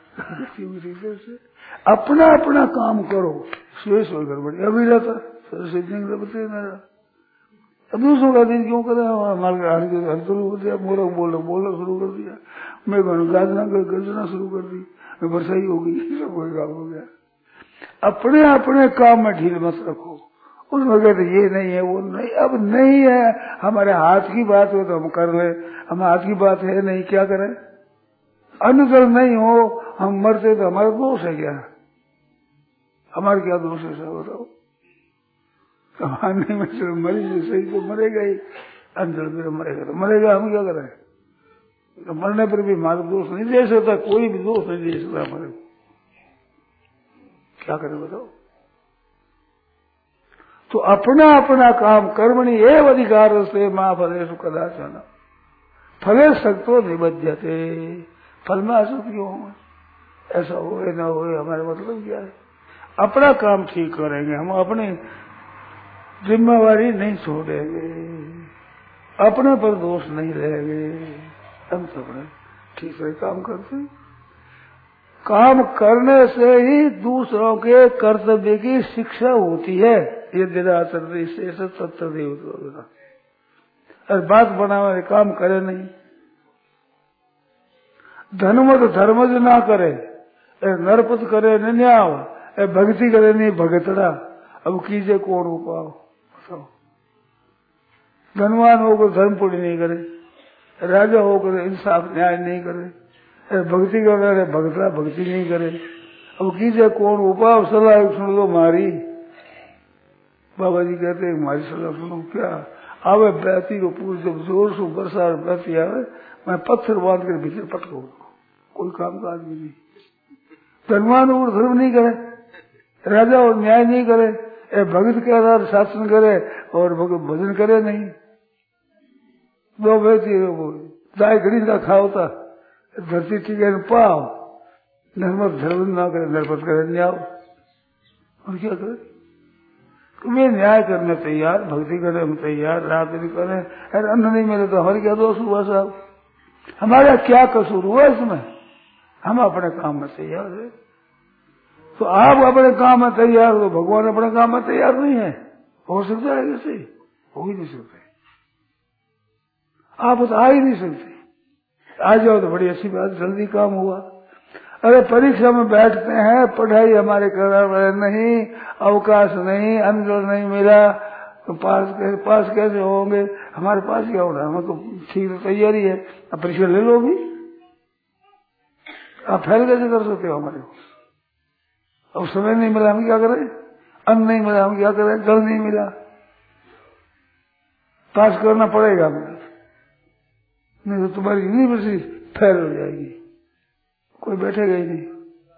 अपना अपना काम करो, सुरेश हो गड़बड़ी अभी रहता मेरा। अब दूसरों का दिन क्यों करे? हमारे शुरू कर दिया, मोरा बोलो बोलो शुरू कर दिया, मैं गाजना कर गर्जना शुरू कर दी, वर्षा ही होगी, सब कोई काम हो गया। अपने अपने काम में ढील मत रखो। उसमें कहते ये नहीं है, वो नहीं, अब नहीं है, हमारे हाथ की बात हो तो हम कर ले, हमारे हाथ की बात है नहीं, क्या करें? अनुकल नहीं हो, हम मरते तो हमारा दोष है क्या? हमारे क्या दोष है? सब बताओ। कहानी में से मरी सही तो मरेगा ही, अंजल भी मरेगा तो मरेगा, हम क्या करें? तो मरने पर भी हमारा दोष नहीं दे सकता, कोई भी दोष नहीं दे सकता हमारे, क्या करें बताओ? तो अपना अपना काम कर्मणि एव अधिकार से मां फलेषु कदाचन फले सक्तो निबध्यते। फल में आसक्त क्यों होंगे? ऐसा होए ना होए हमारे मतलब क्या है? अपना काम ठीक करेंगे, हम अपनी जिम्मेवारी नहीं छोड़ेंगे, अपने पर दोष नहीं लेंगे, हम सब ठीक से काम करते। काम करने से ही दूसरों के कर्तव्य की शिक्षा होती है। ये दिराचर्य से सत्तर देव और बात बनावे काम करे नहीं, धर्म तो धर्म जो ना करे, नरपत करे न न्याव, भक्ति करे नहीं भगतड़ा, अब कीजिए कौन उपाव? धनवान होकर धर्म पूरी नहीं करे, राजा होकर इंसाफ न्याय नहीं करे, भक्ति कर रहे भगतड़ा भक्ति नहीं करे, अब कीजिए कौन उपाव? सलाह सुन लो मारी। बाबा जी कहते हैं हमारी सलाह सुनो, क्या आवे बैती को पूछ, जब जोर से बरसात बैती आवे मैं पत्थर बांध कर भीतर पटको, कोई काम का आदमी नहीं। धनवान और धर्म नहीं करे, राजा और न्याय नहीं करे, भगत के आधार शासन करे और भजन करे नहीं। दो बैती दाय घड़ी ना खाओता धरती ठीक है पाओ, नर्मद धर्म ना करे नरपत करे न्याय, और क्या करे? तुम्हें न्याय करने तैयार, भक्ति करने हम तैयार, रात नहीं करें, अरे अन्न नहीं मिले तो हमारे क्या दोष हुआ साहब? हमारा क्या कसूर हुआ इसमें? हम अपने काम में तैयार है। तो आप अपने काम में तैयार हो, भगवान अपने काम में तैयार नहीं है? हो सकता है कैसे? हो ही नहीं सकते, आप तो आ ही नहीं सकते। आ जाओ तो बड़ी अच्छी बात, जल्दी काम हुआ। अरे परीक्षा में बैठते हैं, पढ़ाई हमारे कर नहीं, अवकाश नहीं, अनुभव नहीं मिला तो पास कैसे पास कैसे होंगे? हमारे पास क्या हो रहा है? हमें तो ठीक तैयारी है, अब परीक्षा ले लो भी, आप फेल कैसे कर सकते हो हमारे को? अब समय नहीं मिला हम क्या करें? अन्न नहीं मिला हम क्या करें? जल नहीं मिला, पास करना पड़ेगा हमें, नहीं तो तुम्हारी यूनिवर्सिटी फेल हो जाएगी, कोई बैठेगा ही नहीं।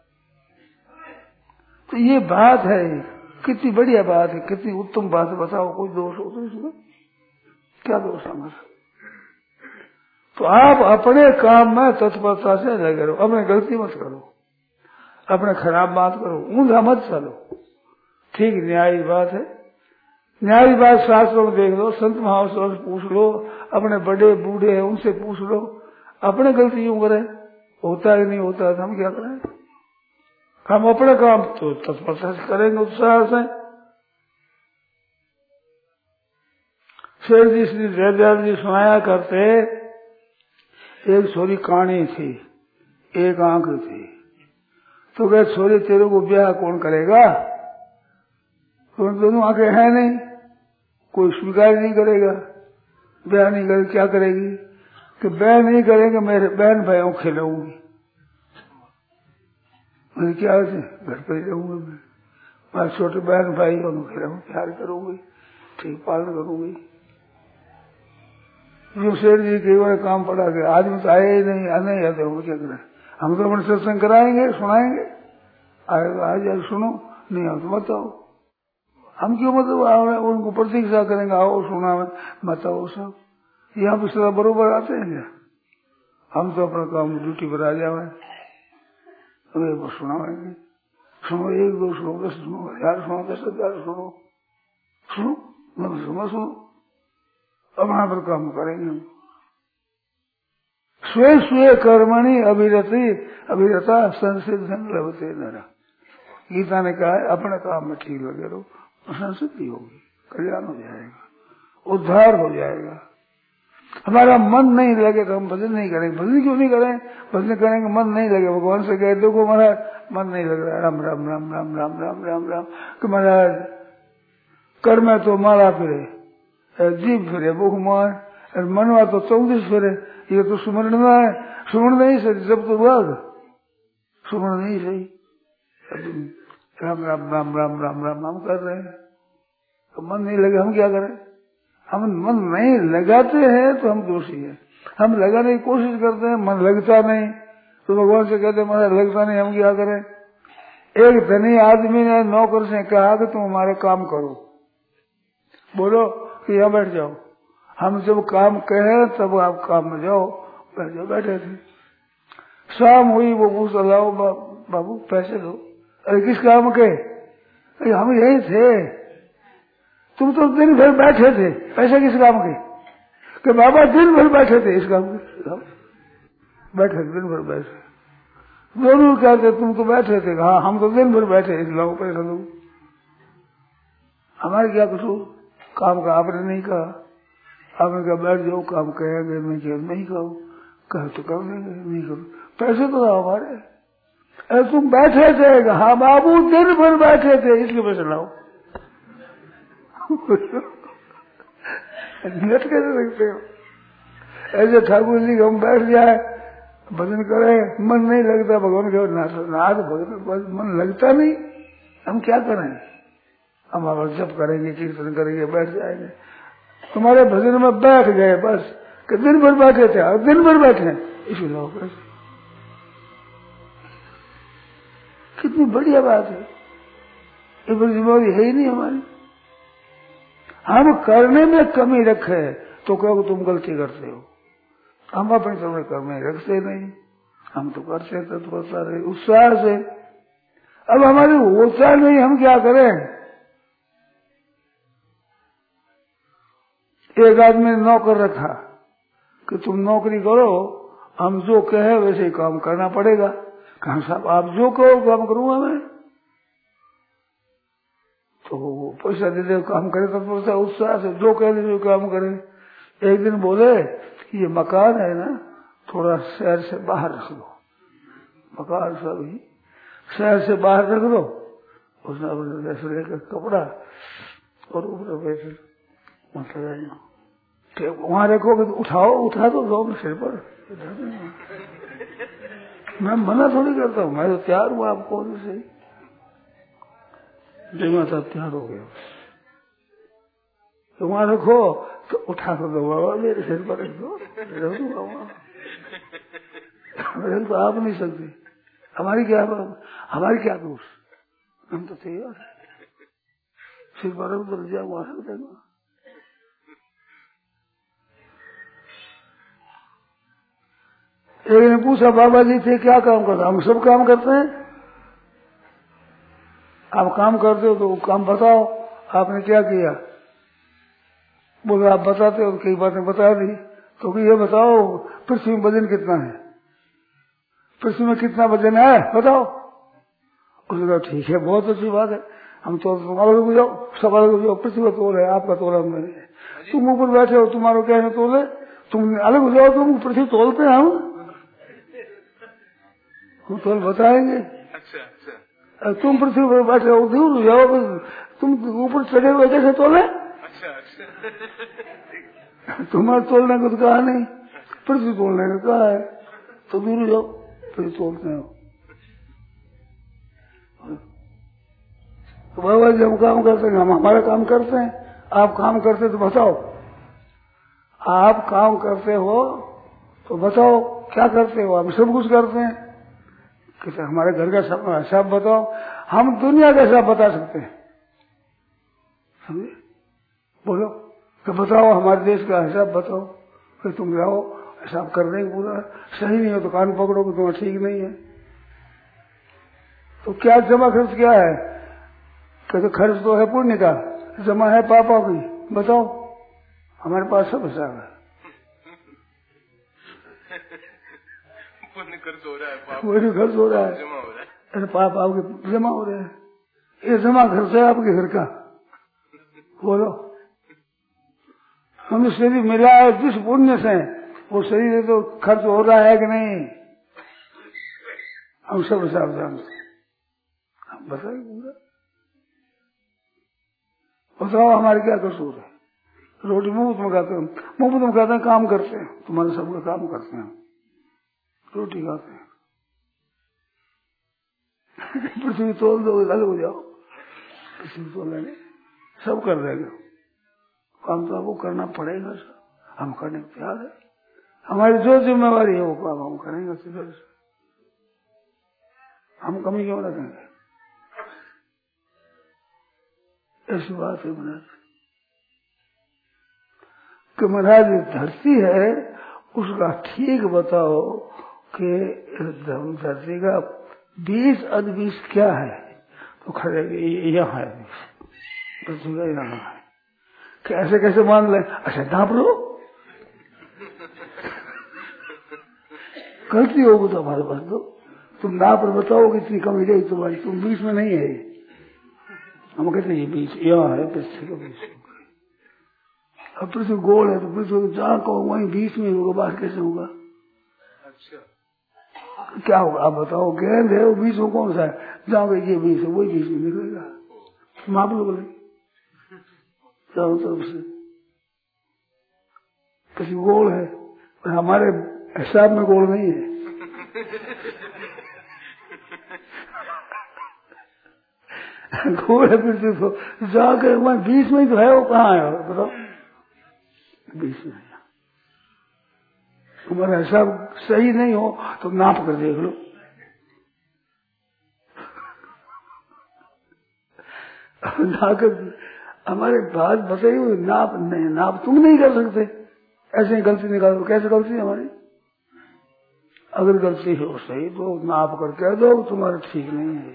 तो ये बात है, कितनी बढ़िया बात है, कितनी उत्तम बात है। बताओ कोई दोष हो तो इसमें क्या दोष है हमारा? तो आप अपने काम में तत्परता से लगे रहो, अपने गलती मत करो, अपने खराब बात करो, ऊंधा मत चलो। ठीक न्यायी बात है, न्यायी बात शास्त्रों में देख लो, संत महापुरुषों से पूछ लो, अपने बड़े बूढ़े हैं उनसे पूछ लो, अपने गलती यूं करे, होता है नहीं होता है, हम क्या करें? हम अपने काम तो तत्परता से करेंगे, उत्साह से। शेर जी श्री जयदेव जी सुनाया करते, एक छोरी काणी थी, एक आंख थी, तो कहे छोरी तेरे को ब्याह कौन करेगा? तो दोनों आंखें हैं नहीं, कोई स्वीकार नहीं करेगा, ब्याह नहीं करे, क्या करेगी? कि ब्याह नहीं करेंगे, मेरे बहन भाइयों खिलाऊंगी, मैं क्या घर पर ही रहूंगी, मैं मैं छोटे बहन भाई खिलाऊंगी, प्यार करूंगी, ठीक पालन करूंगी। जो शेर जी कई बार काम पड़ा के आदमी तो आए ही नहीं, आने ही आते हो, क्या करें? हम तो अपने सत्संग कराएंगे, सुनाएंगे, आए तो आ जाए सुनो, नहीं आओ तो बताओ, हम क्यों मतलब उनको प्रतीक्षा करेंगे, आओ सुना बताओ सब, यहाँ पे सदा बरोबर आते हैं क्या? हम तो अपना काम ड्यूटी पर आ जाए, अरे सुनाएंगे, सुनो एक दो सुनो दस सुनो हजार सुनो दस हजार सुनो सुनो मैं सुनो सुनो अपना पर काम करेंगे। स्वे स्वे कर्मणि अभिरति अभिरता संसिद्धन लभते नरा। गीता ने कहा है अपने काम में ठीक लगे रहो तो संसिद्धि होगी, कल्याण हो जाएगा, उद्धार हो जाएगा। हमारा मन नहीं लगे तो हम भजन नहीं करेंगे। भजन क्यों नहीं करें? भजन करेंगे मन नहीं लगे, भगवान से कह देखो महाराज मन नहीं लग रहा, राम राम राम राम राम राम राम राम कि महाराज कर में तो माला फिरे, जीव फिरे, मुख मार, मनवा तो चौबीस फिरे, ये तो सुमरण है, सुमरण नहीं सही, जब तो बाग सुमरण नहीं सही, राम राम राम राम राम राम हम कर रहे हैं तो मन नहीं लगे, हम क्या करें? हम मन नहीं लगाते हैं तो हम दोषी हैं। हम लगाने की कोशिश करते हैं, मन लगता नहीं, तो भगवान से कहते हैं मन लगता नहीं, हम क्या करें। एक धनी आदमी ने नौकर से कहा कि तुम हमारे काम करो, बोलो कि यहाँ बैठ जाओ। हम जब काम कहे तब आप काम में जाओ, बैठ जाओ। बैठे थे, शाम हुई, वो पूछा लाओ बा, बाबू पैसे दो। अरे किस काम के? अरे हम यही थे, तुम तो दिन भर बैठे थे, पैसे किस काम के? कि बाबा दिन भर बैठे थे, इस काम के बैठे, दिन भर बैठे। दोनों कहते तुम तो बैठे थे, हाँ हम तो दिन भर बैठे, लाओ पैसा दो। हमारे क्या कसूर? काम का आपने नहीं कहा, आपने कहा बैठ जाओ, काम कहेंगे, नहीं कह नहीं कहो, कहे तो कर देंगे, नहीं करो, पैसे तो हमारे। अरे तुम बैठे थे, हाँ बाबू दिन भर बैठे थे, इसके पैसे लाओ। नट कैसे रखते हो? ऐसे ठाकुर जी हम बैठ जाए, भजन करें, मन नहीं लगता, भगवान के नाथ भजन मन लगता नहीं, हम क्या करें? हम अब जप करेंगे, कीर्तन करेंगे, बैठ जाएंगे। तुम्हारे भजन में बैठ गए बस, कि दिन भर बैठे थे और दिन भर बैठे, इसी लोग कितनी बढ़िया बात है। ये बड़ी जिम्मेवारी है ही नहीं हमारी। हम करने में कमी रखे तो कहो तुम गलती करते हो, हम अपने समय करने रखते नहीं, हम तो करते थे तो करता रहे उत्साह से। अब हमारे होता नहीं, हम क्या करें? एक आदमी ने नौकर रखा कि तुम नौकरी करो, हम जो कहे वैसे ही काम करना पड़ेगा। कहा साहब आप जो कहो काम करूंगा मैं, तो वो पैसा दे दे, काम करे तो पड़ता उत्साह से, जो कह दे काम करे। एक दिन बोले ये मकान है ना, थोड़ा शहर से बाहर रख दो, मकान सब ही शहर से बाहर रख दो। उसने ऐसे लेकर कपड़ा और ऊपर वैसे मतलब वहां रखोगे तो उठाओ, उठा तो दो सिर पर। मैं मना थोड़ी करता हूँ, मैं तो तैयार हूँ आपको से। जय माता तैयार हो गया, तो वहां रखो तो उठा कर दो बाबा, मेरे सिर पर रख दो, रख दूंगा वहां। तो आप नहीं सकते, हमारी क्या हमारी क्या दोष, हम तो तैयार है, सिर पर रख दो, जाओ वहां रख देगा। एक ने पूछा बाबा जी थे क्या काम करते? हम सब काम करते हैं। आप काम करते हो तो काम बताओ, आपने क्या किया? बोले आप बताते हो, कई बातें बता दी, तो ये बताओ पृथ्वी में वजन कितना है, पृथ्वी में कितना वजन है बताओ। उसने कहा ठीक है, बहुत अच्छी बात है, हम तो तुम्हारे को जाओ, सवाल को जाओ, पृथ्वी का तोल है, आपका तोला मैंने, तुम ऊपर बैठे हो, तुम्हारा क्या है तोले, तुम अलग हो जाओ, तुम पृथ्वी तोलते हैं, हम हम तोल बताएंगे। अच्छा अच्छा, तुम पृथ्वी पर बैठे हो, दूर हो जाओ, तुम ऊपर चढ़े हुए कैसे तोले? अच्छा अच्छा, तुम्हारे तोलने को तो कहा नहीं, पृथ्वी तोलने को कहा है, तो दूर हो जाओ, फिर तोलते हो। तो बाबा जी हम काम करते हैं, हम हमारा काम करते हैं, आप काम करते तो बताओ, आप काम करते हो तो बताओ क्या करते हो? हम सब कुछ करते हैं, कि हमारे घर का सब हिसाब बताओ। हम दुनिया का हिसाब बता सकते हैं, समझे? बोलो तो बताओ, हमारे देश का हिसाब बताओ, फिर तुम जाओ हिसाब कर देंगे पूरा, सही नहीं हो तो कान पकड़ोगे, तुम्हारा ठीक नहीं है। तो क्या जमा खर्च क्या है? कहते खर्च तो है पुण्य का, जमा है पापा की, बताओ। हमारे पास सब हिसाब है, पुण्य खर्च हो रहा है, पुण्य खर्च हो रहा है, जमा हो रहा है, अरे पाप आपके जमा हो रहे हैं, ये जमा खर्च है आपके घर का। बोलो हमें शरीर मिला है जिस पुण्य से, वो शरीर तो खर्च हो रहा है कि नहीं, हम सब हिसाब जानते हैं। हम बताइए पूरा, बताओ हमारे क्या कसूर है? रोटी मुफ्त में खाते हैं, मुफ्त में खाते हैं, काम करते हैं, तुम्हारे सबका काम करते हैं, रोटी खाते हैं। पृथ्वी तोल दो, अलग हो जाओ, पृथ्वी तोल लेंगे, सब कर देंगे, काम तो आपको करना पड़ेगा सर, हम करने को तैयार है, हमारी जो जिम्मेवारी है वो काम हम करेंगे सीधे से, हम कमी क्यों रखेंगे। ऐसी बात है महाराज कि महाराज धरती है उसका ठीक बताओ कि धरती का बीस अदबीस क्या है, तो खड़े यहाँ है पृथ्वी का यहाँ है, कैसे कैसे मान ले, अच्छा नाप लो, गलती होगी तो हमारे पास दो, तुम नाप और बताओ कितनी कमी गई तुम्हारी, तुम बीच में नहीं है, हम कहते हैं ये बीच यहाँ है पृथ्वी का बीच, अब पृथ्वी गोल है तो पृथ्वी जहाँ कहो वहीं बीच में होगा, बाहर कैसे होगा। अच्छा क्या होगा आप बताओ, गेंद है वो बीच में कौन सा है, जहाँ ये बीच है वही बीच में निकलेगा, माप लो बोले चारों तरफ से, किसी गोल है पर हमारे हिसाब में गोल नहीं है। गोल है पृथ्वी को जाकर वहां बीच में तो है, वो कहाँ है बताओ, बीच में है। तुम्हारा हिसाब सही नहीं हो तो नाप कर देख लो, नाकर हमारे बात बताई हुई नाप नहीं, नाप तुम नहीं कर सकते, ऐसे ही गलती निकालो, कैसे गलती है हमारी, अगर गलती हो सही तो नाप कर कह दो तुम्हारा ठीक नहीं है,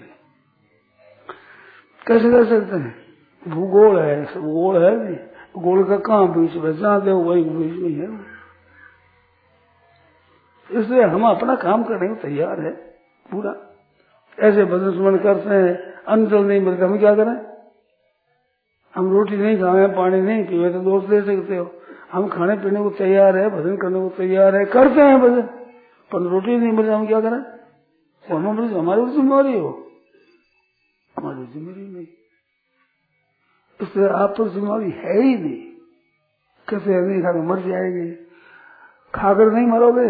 कैसे कर सकते हैं, भूगोल है, भूगोल है नहीं, गोल का कहाँ बीच में, जहाँ दे वही बीच में है, इसलिए हम अपना काम करने को तैयार है पूरा। ऐसे भजन स्मरण करते हैं, अन्न जल नहीं मिलता, हम क्या करें, हम रोटी नहीं खाए पानी नहीं पीए तो दोष दे सकते हो, हम खाने पीने को तैयार है, भजन करने को तैयार है, करते हैं भजन, पर रोटी नहीं मिलता हम क्या करें, हमारी हमारी जिम्मेवारी हो, हमारी जिम्मेवारी नहीं, इसलिए आप पर जिम्मेवारी है ही नहीं, कैसे नहीं खा मर जाएंगे, खाकर नहीं मरोगे,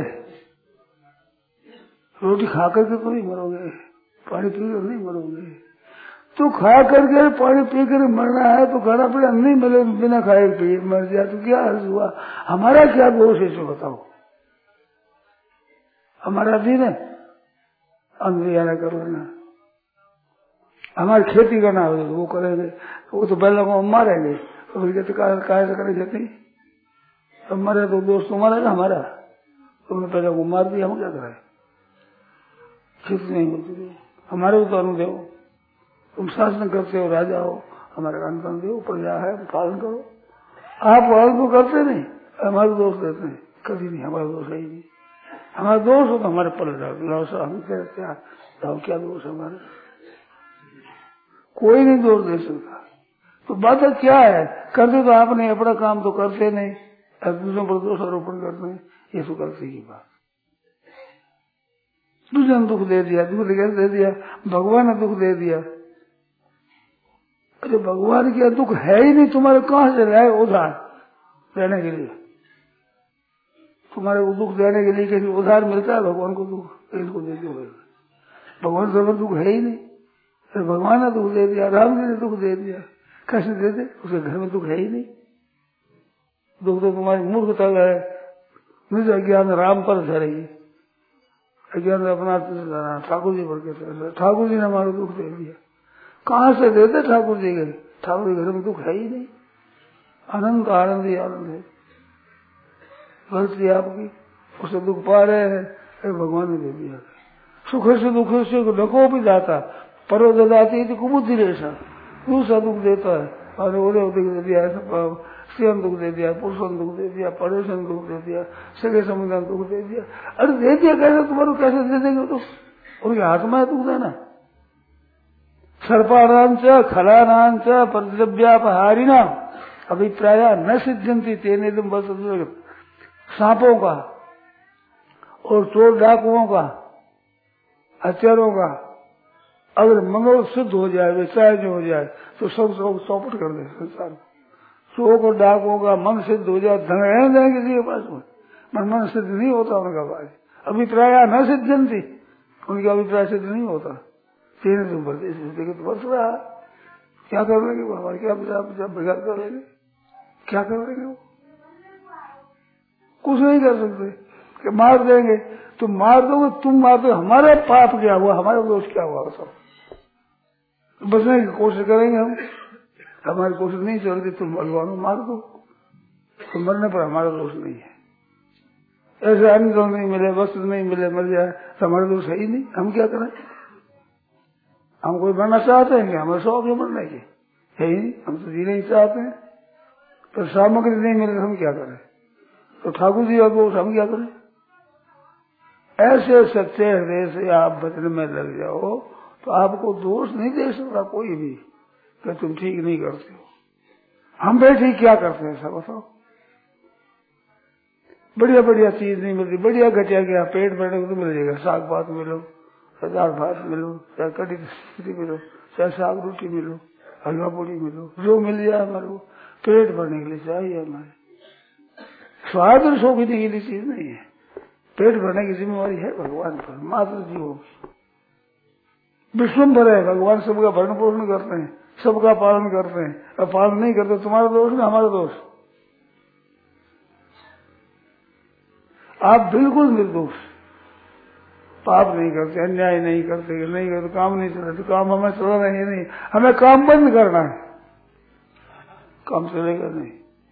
रोटी खाकर के तो नहीं मरोगे, पानी पीकर नहीं मरोगे, तो खा करके पानी पी कर मरना है तो खाना पीना नहीं मिले, बिना खाए पिए मर जाए तो क्या अर्थ हुआ, हमारा क्या दोष है इसे बताओ, हमारा दिन है अंधियारा कर लेना, हमारी खेती करना हो तो वो करेंगे, वो तो पहले को मारेंगे तो फिर कहते काय से करें खेती, अब मरे तो दोस्त तुम्हारा ना हमारा, तुमने पहले को मार दिया, हम क्या करें, खेती नहीं होती, हमारे को तो अनुदेव, तुम शासन करते हो, राजा हो, हमारे अनुदान दो, प्रजा है पालन करो, आप पालन तो करते नहीं, हमारे दोष देते हैं, कभी नहीं, हमारा दोष है ही नहीं, हमारा दोष हो तो हमारे पल लौसा, हम क्या क्या दोष है हमारे, कोई नहीं दोष दे सकता, तो बात क्या है, करते तो आपने अपना काम तो करते नहीं, दूसरों पर दोष आरोपण करते हैं, ये तो गलती की बात, दूसरे ने दुख दे दिया, दुख दे दिया, भगवान ने दुख दे दिया, अरे भगवान का दुख है ही नहीं, तुम्हारे कहां से लाए उधार देने के लिए, तुम्हारे को दुख देने के लिए किसी उधार मिलता है भगवान को दुख, इसको देते हुए भगवान से दुख है ही नहीं, अरे भगवान ने दुख दे दिया, राम जी ने दुख दे दिया, कैसे दे दे, उसके घर में दुख है ही नहीं, दुख तो तुम्हारी मूर्खता का है, निज अज्ञान राम पर धरेगी, अज्ञान अपना ठाकुर जी पर कहते, ठाकुर जी ने हमारा दुख दे दिया, कहाँ से देते ठाकुर जी के, ठाकुर के घर में दुख है ही नहीं, आनंद आनंद ही आनंद है, गलती आपकी, उसे दुख पा रहे हैं, अरे भगवान ने दे दिया, सुख से दुख से ढको भी जाता, परो ददाती थी कुबुद्धि रेशा, दूसरा दुख देता है, और ओले दुख दे दिया, स्वयं दुख दे दिया, पुरुषों दुख दे दिया, पड़ोसन दुख दे दिया, सगे समुदाय दुख दे दिया, अरे दे दिया कैसे, तुम्हारे कैसे दे देंगे तो, उनके हाथ में दुख देना, सर्पाणांच खलानांच प्रतिद्रव्यापहारिणा अभिप्राय न सिद्धंती तेने तुम बस, सांपों का और चोर डाकुओं का, हत्यारों का अगर मंगल सिद्ध हो जाए, विचार जो हो जाए तो सब सब चौपट कर दे संसार, चोर और डाकुओं का मन सिद्ध हो जाए, धन रहने दें किसी के पास में, मन मन सिद्ध नहीं होता उनका बात, अभिप्राय न सिद्धंती, उनका अभिप्राय सिद्ध नहीं होता, तीन तुम बरते तो बस रहा, क्या कर लेंगे हमारे, क्या बिगाड़ कर लेंगे, क्या करेंगे वो? कुछ नहीं कर सकते कि मार देंगे। तुम मार दोगे, तुम मार दो, हमारा पाप क्या हुआ, हमारा दोष क्या हुआ? सब बचने की कोशिश करेंगे हम, हमारी कोशिश नहीं चलती, तुम भगवान को मार दो, तो मरने पर हमारा दोष नहीं है। ऐसे अन्न तो नहीं मिले, वस्त्र नहीं मिले, मर जाए, तो हमारा दोष है ही नहीं। हम क्या करें? हम कोई मरना चाहते हैं कि हमें शौक है मरने की? है ही नहीं, हम तो जीना ही चाहते हैं। तो सामग्री नहीं मिले हम क्या करें? तो ठाकुर जी और दोष हम क्या करें? ऐसे सच्चे हृदय से आप बचने में लग जाओ तो आपको दोष नहीं दे सकता कोई भी कि तुम ठीक नहीं करते हो। हम बैठे क्या करते हैं सब बताओ? बढ़िया बढ़िया चीज नहीं मिलती, बढ़िया घटिया क्या पेट भरने को तो मिल जाएगा। साग भात मिलो, दाल भात मिलो, चाहे कड़ी खिचड़ी मिलो, चाहे साग रोटी मिलो, हलवा पूड़ी मिलो, जो मिल जाए हमारे को पेट भरने के लिए चाहिए। हमारे स्वाद और शोक के लिए चीज नहीं है। पेट भरने की जिम्मेवारी है भगवान पर, मात्र जीवों की। विश्वम्भर है, भगवान सबका भरण पोषण करते हैं, सबका पालन करते हैं। अब पालन नहीं करते तुम्हारा दोष नहीं, हमारा दोष। आप बिल्कुल निर्दोष, पाप नहीं करते, अन्याय नहीं करते, नहीं करते, काम नहीं चलते, तो काम हमें चलाना है नहीं, हमें काम बंद करना है, काम चलेगा नहीं।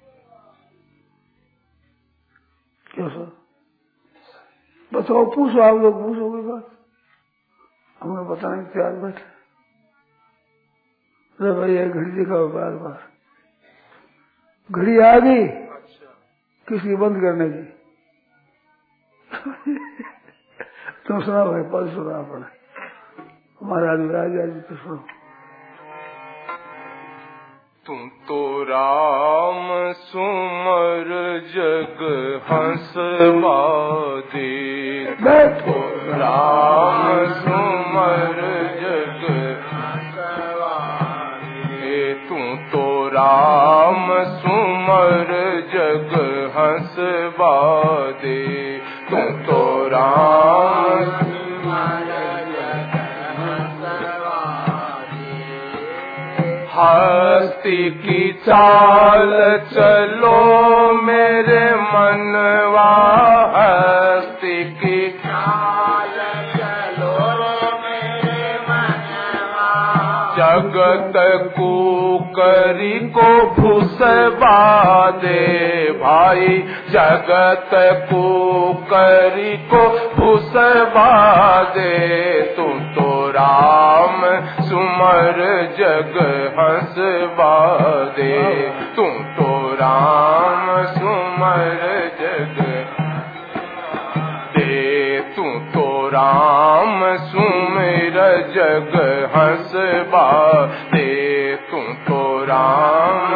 क्यों सर? बताओ, पूछो, आप लोग पूछोगे बात, हमें बताने के तैयार बैठे। अरे भैया घड़ी दिखाओ बार बार, घड़ी आ गई किसकी बंद करने की? तुम सुना भाई, पद सुना पड़े हमारे आदमी राजा जी तो सुनो। तुम तो राम सुमर जग हंसवा दे, तो राम सुमर जग हंसवा दे, तुम तो राम सुमर जग हंसवा दे, तुम तो राम सुमर जग हंसवा दे। हस्ती की चाल चलो मेरे मनवा, हस्ती की चाल चलो मेरे मनवा, जगत कुकरी को भुसवा दे भाई, जगत कुकरी को भुसवा दे, तुम तो राम सुमर जग हंसवा दे, तुम तो राम सुमर जग दे, तुम तो राम सुमर जग हंसवा दे, तुम तो राम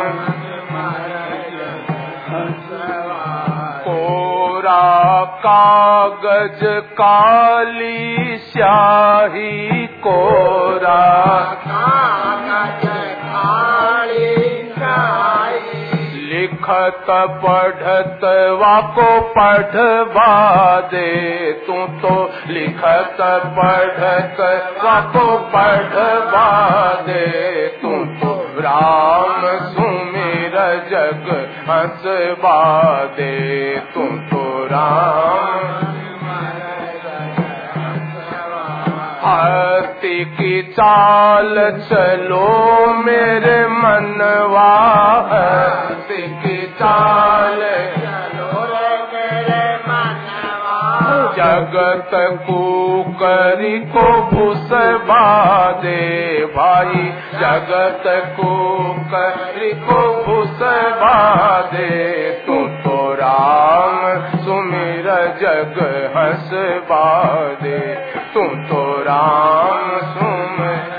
कोरा कागज काली स्याही, कोरा कागज काली स्याही, लिखत पढ़त वाको पढ़वा दे, तू तो लिखत पढ़त वाको पढ़वा दे, तू तो राम सुमिर जग हंसवा दे, तू तो राम हस्ती की चाल चलो मेरे मनवा, हस्ती की चाल चलो मेरे मनवा, जगत कुकरी को भुसवा दे भाई, जगत कुकरी को भुसवा दे, तू तो राम सुमिर जग हंसवा दे, तू तो राम सुमिर।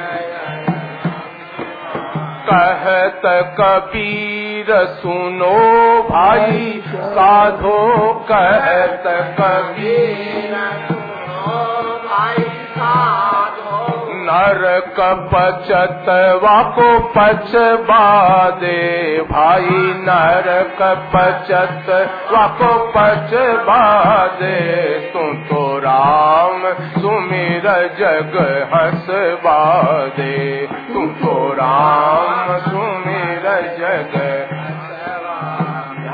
कहत कबीर सुनो भाई साधो, कहत कबीर सुनो भाई साधो, नरक पचतवा को पचवा दे भाई, नरक पचतवा को पचवा दे, तू तो राम सुमिर जग हंसवा दे, तू तो राम सुमिर जग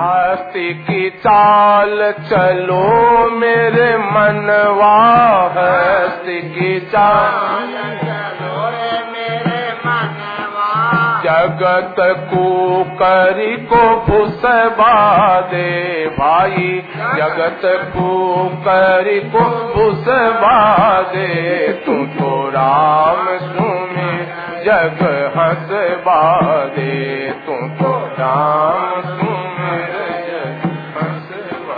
हस्ती की चाल चलो मेरे मनवा, हस्ती की चाल चलो मेरे मनवा, जगत को करी को भुसबा दे भाई, जगत को करी को भुसबा दे, तू तो राम सुमे जग हंसबा दे, तू तो राम सुमे जग हंसबा।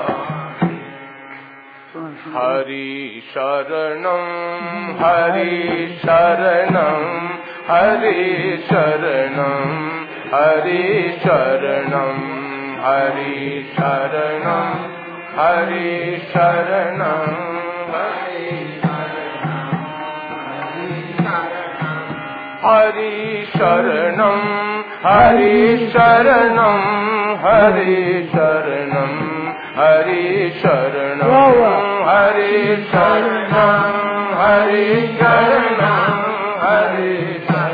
हरि शरणम हरि शरणम हरि शरणम हरि शरणम हरि शरणम हरि शरणम हरि शरणम हरि शरणम हरि शरणम हरि शरणम हरि शरणम हरि शरणम हरि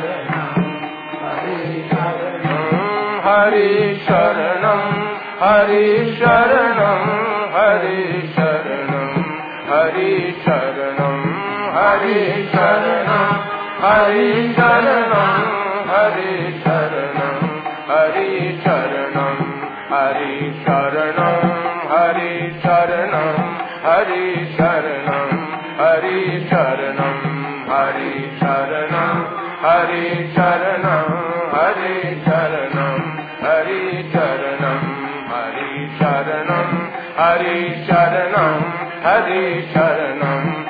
हरि शरणम हरि शरणम हरि शरणम हरि शरणम हरि शरणम हरि शरणम हरि शरणम हरि शरणम हरि शरणम हरि शरणम हरि शरणम हरि शरणम हरि शरणम हरि शरणम हरि शरणम हरि शरणम हरि शरणम हरि शरणम हरि शरणम